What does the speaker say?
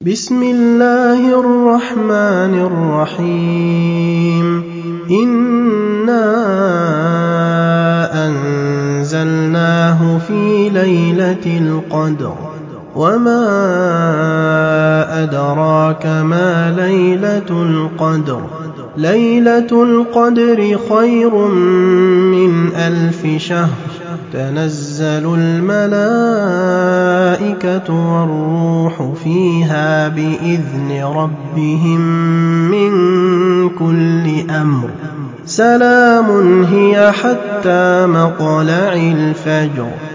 بسم الله الرحمن الرحيم إنا أنزلناه في ليلة القدر وما أدراك ما ليلة القدر ليلة القدر خير من 1000 شهر تنزل الملائكة والروح فيها بإذن ربهم من كل أمر سلام هي حتى مطلع الفجر